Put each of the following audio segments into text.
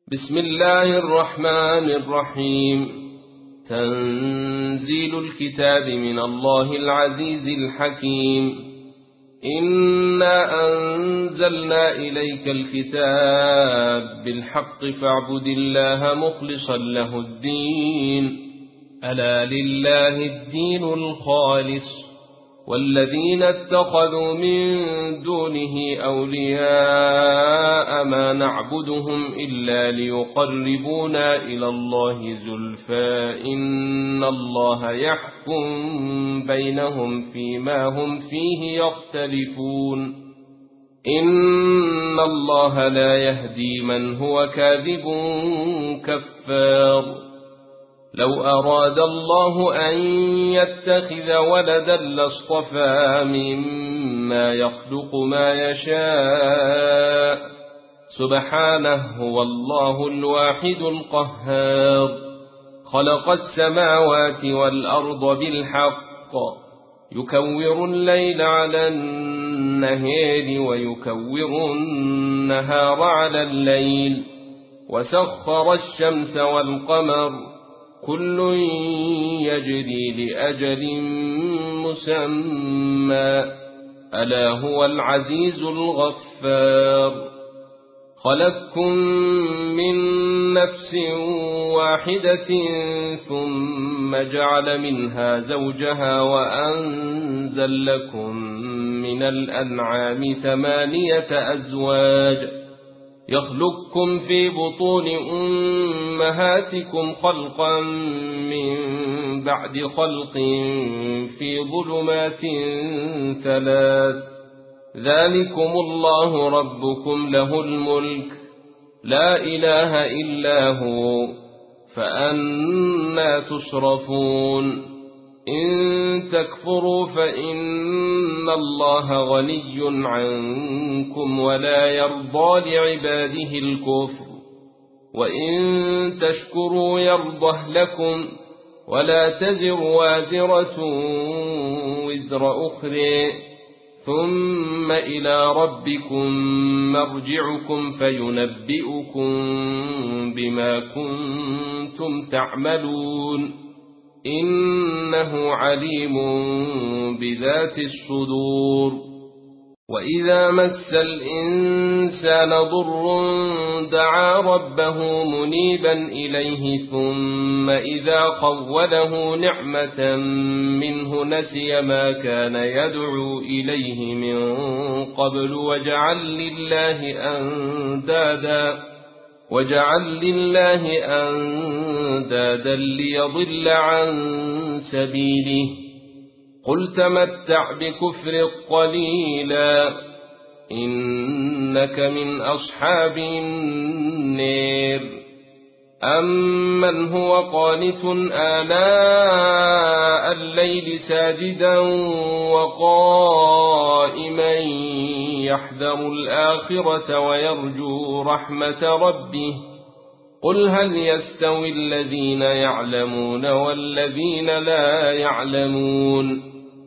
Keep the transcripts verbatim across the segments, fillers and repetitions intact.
بسم الله الرحمن الرحيم. تنزيل الكتاب من الله العزيز الحكيم. إنا أنزلنا إليك الكتاب بالحق فاعبد الله مخلصا له الدين. ألا لله الدين الخالص والذين اتخذوا من دونه أولياء ما نعبدهم إلا ليقربونا إلى الله زلفى إن الله يحكم بينهم فيما هم فيه يختلفون. إن الله لا يهدي من هو كاذب كفار. لو أراد الله أن يتخذ ولدا لاصطفى مما يخلق ما يشاء سبحانه هو الله الواحد القهار. خلق السماوات والأرض بالحق يكور الليل على النهار ويكور النهار على الليل وسخر الشمس والقمر كل يجري لأجل مسمى ألا هو العزيز الغفار. خلقكم من نفس واحدة ثم جعل منها زوجها وأنزل لكم من الأنعام ثمانية أزواج يخلقكم في بطون أمهاتكم خلقا من بعد خلق في ظلمات ثلاث ذلكم الله ربكم له الملك لا إله إلا هو فأنى تصرفون. إن تكفروا فإن الله غني عنكم ولا يرضى لعباده الكفر وإن تشكروا يرضه لكم ولا تزر وازرة وزر أخرى ثم إلى ربكم مرجعكم فينبئكم بما كنتم تعملون إنه عليم بذات الصدور. وإذا مس الإنسان ضر دعا ربه منيبا إليه ثم إذا خوله نعمة منه نسي ما كان يدعو إليه من قبل وجعل لله أندادا وجعل لله أندادا ليضل عن سبيله. قل تمتع بكفر قليلا إنك من أصحاب النار. أمن هو قانت آلاء الليل ساجدا وقائما يحذر الآخرة ويرجو رحمة ربه قل هل يستوي الذين يعلمون والذين لا يعلمون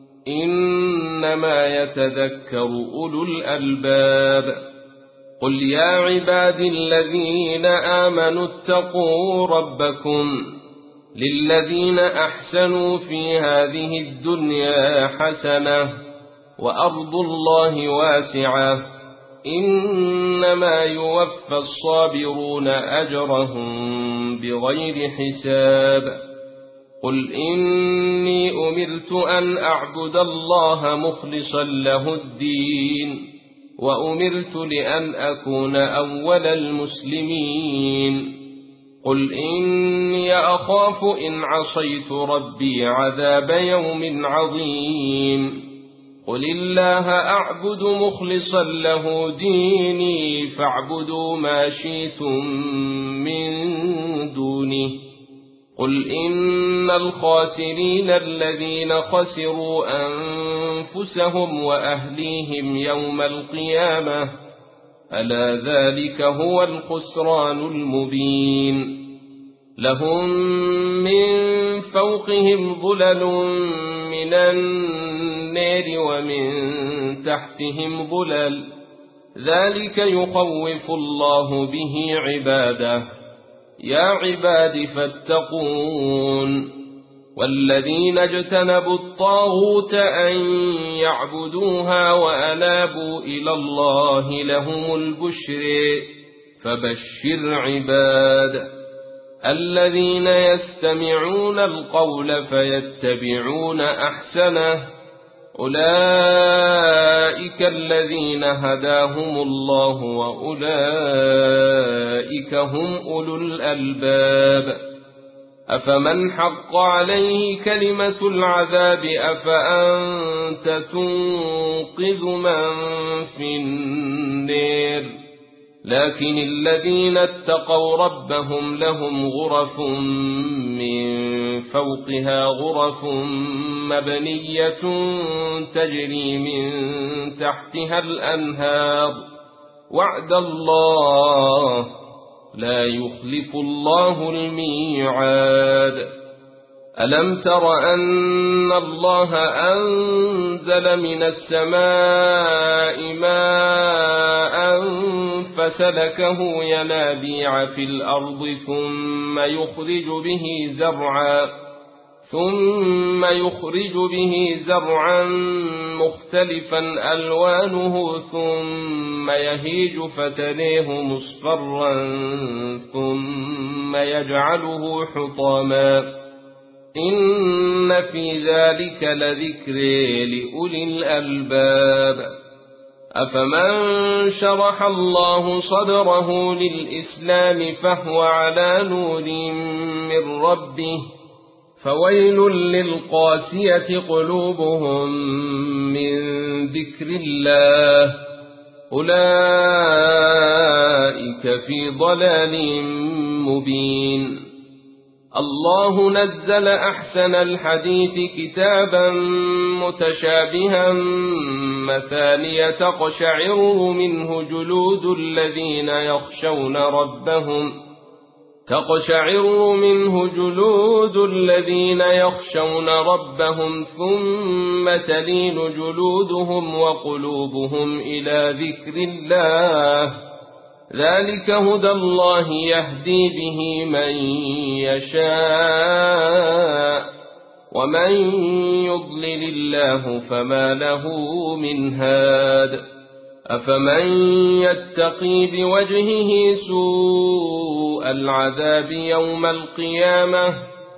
إنما يتذكر أولو الألباب. قل يا عبادي الذين آمنوا اتقوا ربكم للذين أحسنوا في هذه الدنيا حسنة وأرض الله واسعة إنما يوفى الصابرون أجرهم بغير حساب. قل إني أمرت أن أعبد الله مخلصا له الدين وأمرت لأن أكون أول المسلمين. قل إني أخاف إن عصيت ربي عذاب يوم عظيم. قل الله أعبد مخلصا له ديني فاعبدوا ما شئتم من دونه. قل إن الخاسرين الذين خسروا أنفسهم وأهليهم يوم القيامة ألا ذلك هو الخسران المبين. لهم من فوقهم ظلل من النار ومن تحتهم ظلل ذلك يخوف الله به عباده. يا عباد فاتقون. والذين اجتنبوا الطاغوت أن يعبدوها وأنابوا إلى الله لهم البشر فبشر عباد الذين يستمعون القول فيتبعون أحسنه أولئك الذين هداهم الله وأولئك هم أولو الألباب. أفمن حق عليه كلمة العذاب أفأنت تنقذ من في النار. لكن الذين اتقوا ربهم لهم غرف من فوقها غرف مبنية تجري من تحتها الأنهار وعد الله لا يخلف الله الميعاد. ألم تر أن الله أنزل من السماء ماء فسلكه ينابيع في الأرض ثم يخرج به زرعا ثم يخرج به زرعا مختلفا ألوانه ثم يهيج فتريه مصفرا ثم يجعله حطاما إن في ذلك لذكر لأولي الألباب. أفمن شرح الله صدره للإسلام فهو على نور من ربه فويل للقاسية قلوبهم من ذكر الله أولئك في ضلال مبين. الله نزل أحسن الحديث كتابا متشابها مثانية تقشعر منه جلود الذين يخشون ربهم تقشعر منه جلود الذين يخشون ربهم ثم تلين جلودهم وقلوبهم إلى ذكر الله ذلك هدى الله يهدي به من يشاء ومن يضلل الله فما له من هاد. أفمن يتقي بوجهه سوء العذاب يوم القيامة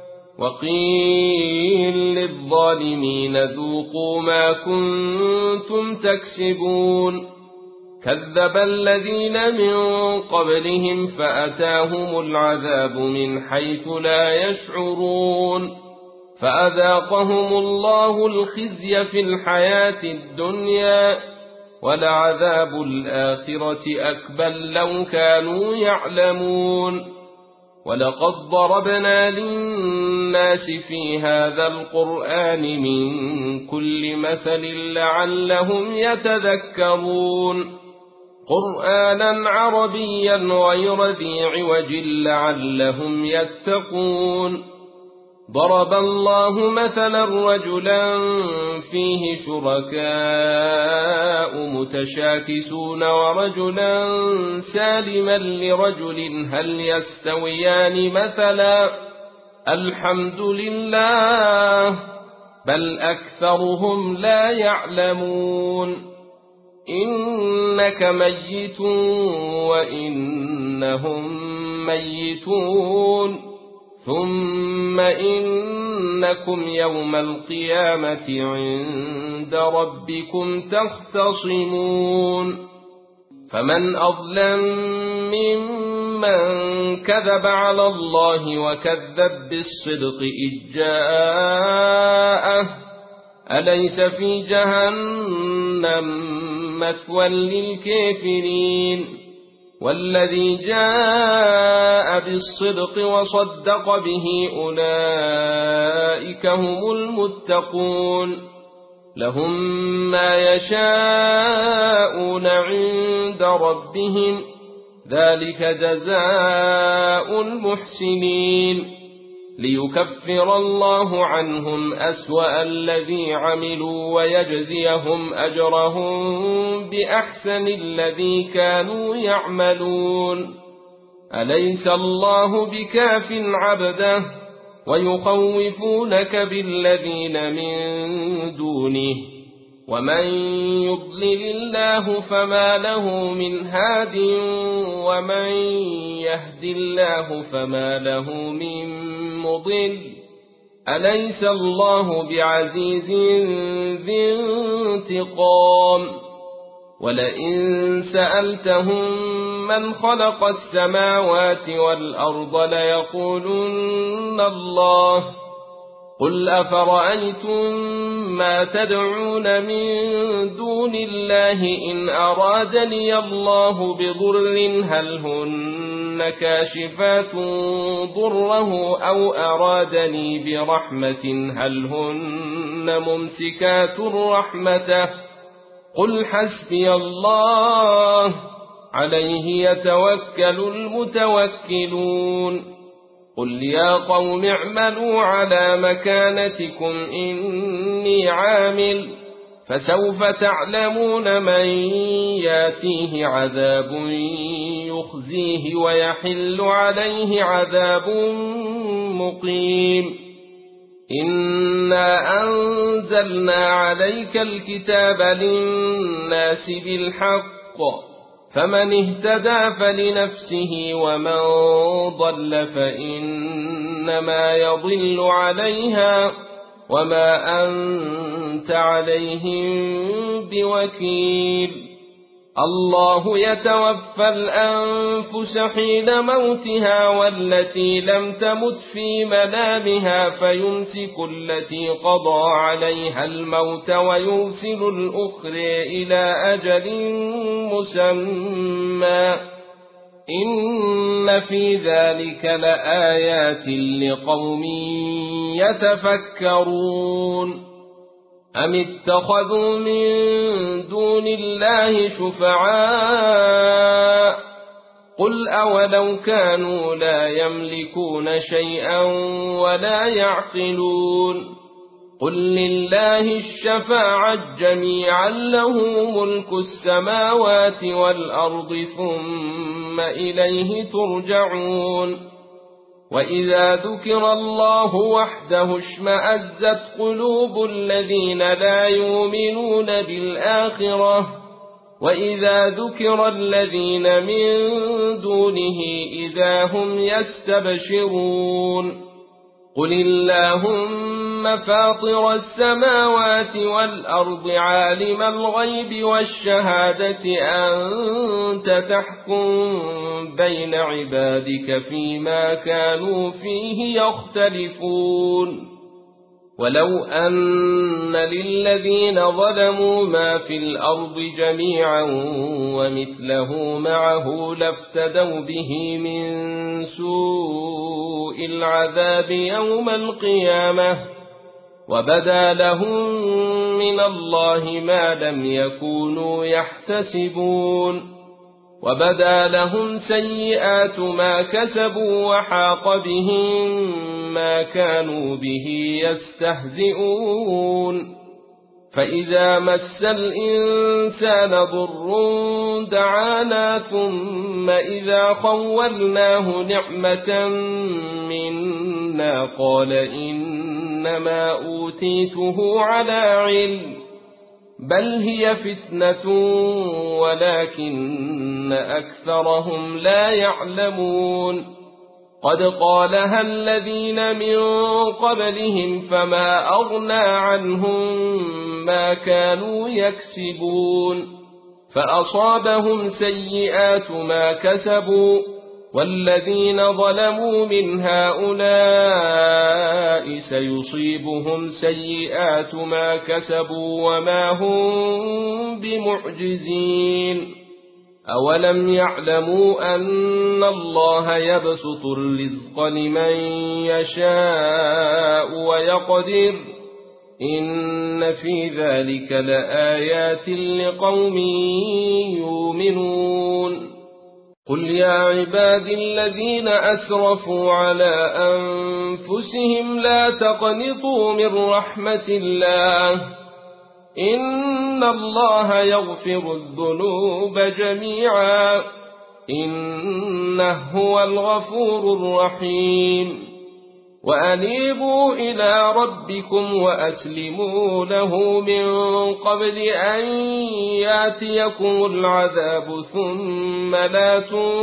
وقيل للظالمين ذوقوا ما كنتم تكسبون. كذب الذين من قبلهم فأتاهم العذاب من حيث لا يشعرون فأذاقهم الله الخزي في الحياة الدنيا ولعذاب الآخرة أكبر لو كانوا يعلمون. ولقد ضربنا للناس في هذا القرآن من كل مثل لعلهم يتذكرون قرآنا عربيا غير ذي عوج لعلهم يتقون. ضرب الله مثلا رجلا فيه شركاء متشاكسون ورجلا سالما لرجل هل يستويان مثلا الحمد لله بل أكثرهم لا يعلمون. إنك ميت وإنهم ميتون ثم إنكم يوم القيامة عند ربكم تختصمون. فمن أظلم ممن كذب على الله وكذب بالصدق إذ جاءه أليس في جهنم مثوى للكافرين. والذي جاء بالصدق وصدق به أولئك هم المتقون لهم ما يشاءون عند ربهم ذلك جزاء المحسنين. ليكفر الله عنهم أسوأ الذي عملوا ويجزيهم أجرهم بأحسن الذي كانوا يعملون. أليس الله بكاف عبده ويخوفونك بالذين من دونه ومن يضلل الله فما له من هاد ومن يهد الله فما له من مضل. أليس الله بعزيز ذي انتقام. ولئن سألتهم من خلق السماوات والأرض ليقولن الله. قل أفرأيتم ما تدعون من دون الله إن أرادني الله بضر هل هن كاشفات ضره أو أرادني برحمة هل هن ممسكات رحمته. قل حسبي الله عليه يتوكل المتوكلون. قل يا قوم اعملوا على مكانتكم إني عامل فسوف تعلمون من ياتيه عذاب يخزيه ويحل عليه عذاب مقيم. إنا أنزلنا عليك الكتاب للناس بالحق فمن اهتدى فلنفسه ومن ضل فإنما يضل عليها وما أنت عليهم بوكيل. الله يتوفى الأنفس حين موتها والتي لم تمت في منامها فيمسك التي قضى عليها الموت ويرسل الأخرى إلى أجل مسمى. إن في ذلك لآيات لقوم يتفكرون. أم اتخذوا من دون الله شفعاء قل أولو كانوا لا يملكون شيئا ولا يعقلون. قل لله الشفاعة جميعا له ملك السماوات والأرض ثم إليه ترجعون. وإذا ذكر الله وحده اشمأزت قلوب الذين لا يؤمنون بالآخرة وإذا ذكر الذين من دونه إذا هم يستبشرون. قل اللهم فاطر السماوات والأرض عالم الغيب والشهادة أنت تحكم بين عبادك فيما كانوا فيه يختلفون. ولو أن للذين ظلموا ما في الأرض جميعا ومثله معه لافتدوا به من سوء العذاب يوم القيامة وبدا لهم من الله ما لم يكونوا يحتسبون. وبدا لهم سيئات ما كسبوا وحاق بهم ما كانوا به يستهزئون. فإذا مس الإنسان ضر دعانا ثم إذا خولناه نعمة منا قال إنما أوتيته على علم بل هي فتنة ولكن أكثرهم لا يعلمون. قد قالها الذين من قبلهم فما أغنى عنهم ما كانوا يكسبون فأصابهم سيئات ما كسبوا والذين ظلموا من هؤلاء سيصيبهم سيئات ما كسبوا وما هم بمعجزين. أولم يعلموا أن الله يبسط الرزق لمن يشاء ويقدر إن في ذلك لآيات لقوم يؤمنون. قل يا عبادي الذين أسرفوا على أنفسهم لا تقنطوا من رحمة الله إن الله يغفر الذنوب جميعا إنه هو الغفور الرحيم وأنيبوا إلى ربكم وأسلموا له من قبل أن يأتيكم العذاب ثم لا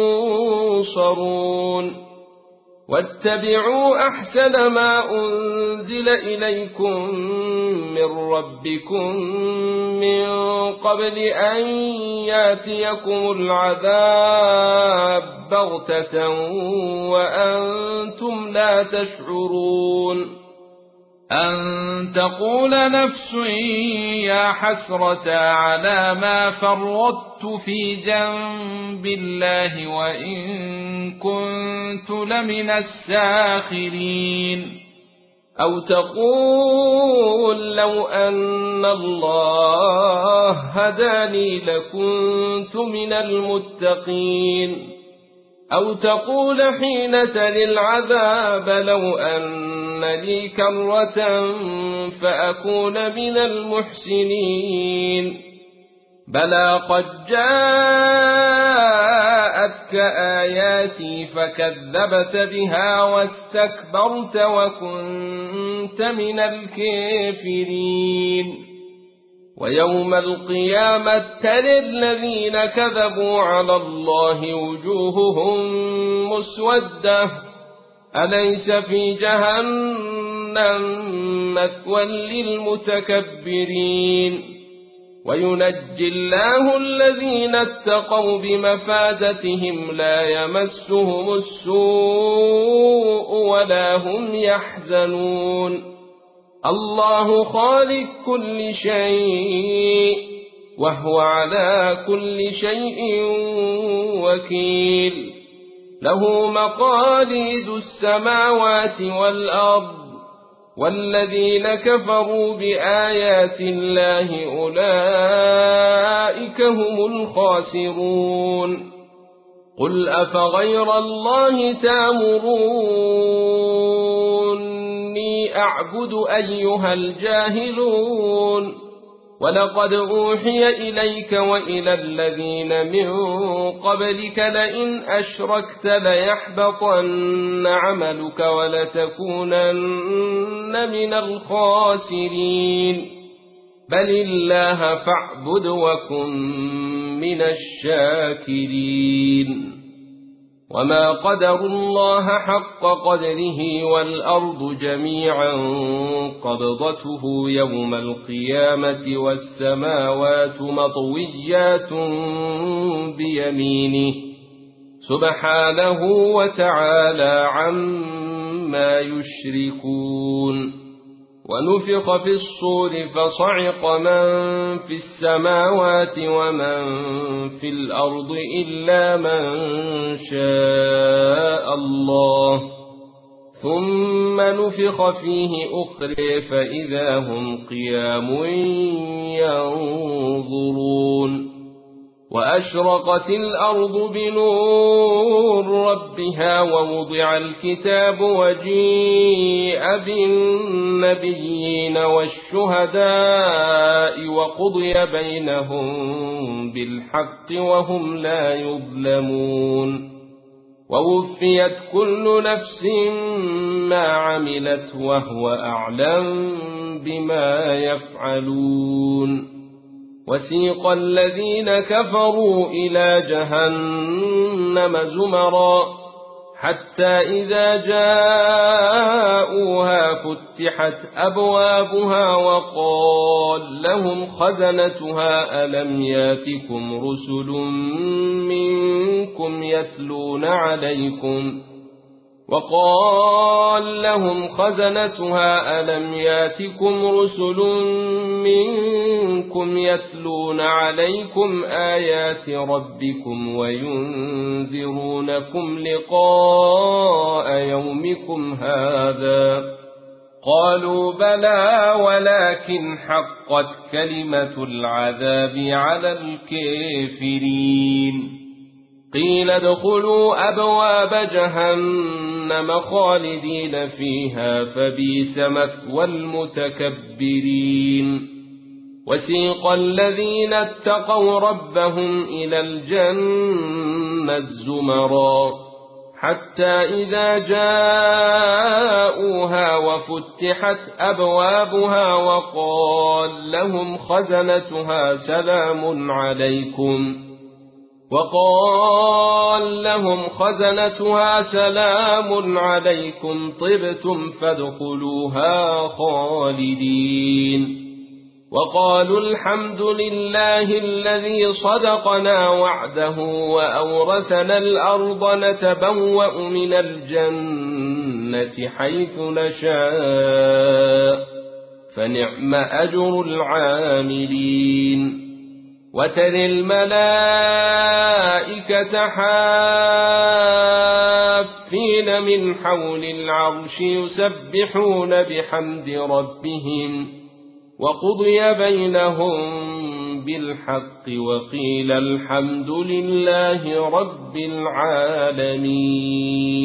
تنصرون واتبعوا أحسن ما أنزل إليكم من ربكم من قبل أن يأتيكم العذاب بغتة وأنتم لا تشعرون أن تقول نفس يا حسرة على ما فرطت في جنب الله وإن كنت لمن الساخرين أو تقول لو أن الله هداني لكنت من المتقين أو تقول حين تلي العذاب لو أن لي كرة فأكون من المحسنين بلى قد جاءتك آياتي فكذبت بها واستكبرت وكنت من الكافرين ويوم القيامة ترى الذين كذبوا على الله وجوههم مسودة أليس في جهنم مثوى للمتكبرين وينجي الله الذين اتقوا بمفازتهم لا يمسهم السوء ولا هم يحزنون الله خالق كل شيء وهو على كل شيء وكيل له مقاليد السماوات والأرض والذين كفروا بآيات الله أولئك هم الخاسرون قل أفغير الله تأمروني أعبد أيها الجاهلون ولقد أوحي إليك وإلى الذين من قبلك لئن أشركت ليحبطن عملك ولتكونن من الخاسرين بل الله فاعبد وكن من الشاكرين وما قدروا الله حق قدره والأرض جميعا قبضته يوم القيامة والسماوات مطويات بيمينه سبحانه وتعالى عما يشركون ونفخ في الصور فصعق من في السماوات ومن في الأرض إلا من شاء الله ثم نفخ فيه أخرى فإذا هم قيام ينظرون وأشرقت الأرض بنور ربها ووضع الكتاب وجيء بالنبيين والشهداء وقضي بينهم بالحق وهم لا يظلمون ووفيت كل نفس ما عملت وهو أعلم بما يفعلون وسيق الذين كفروا إلى جهنم زمرا حتى إذا جاءوها فتحت أبوابها وقال لهم خزنتها ألم ياتكم رسل منكم يتلون عليكم وقال لهم خزنتها ألم ياتكم رسل منكم يتلون عليكم آيات ربكم وينذرونكم لقاء يومكم هذا قالوا بلى ولكن حقت كلمة العذاب على الكافرين قيل ادخلوا أبواب جهنم خالدين فيها فبئس مثوى المتكبرين وسيق الذين اتقوا ربهم إلى الجنة زمرا حتى إذا جاءوها وفتحت أبوابها وقال لهم خزنتها سلام عليكم وقال لهم خزنتها سلام عليكم طبتم فادخلوها خالدين وقالوا الحمد لله الذي صدقنا وعده وأورثنا الأرض نتبوأ من الجنة حيث نشاء فنعم أجر العاملين وترى الملائكة حافين من حول العرش يسبحون بحمد ربهم وقضي بينهم بالحق وقيل الحمد لله رب العالمين.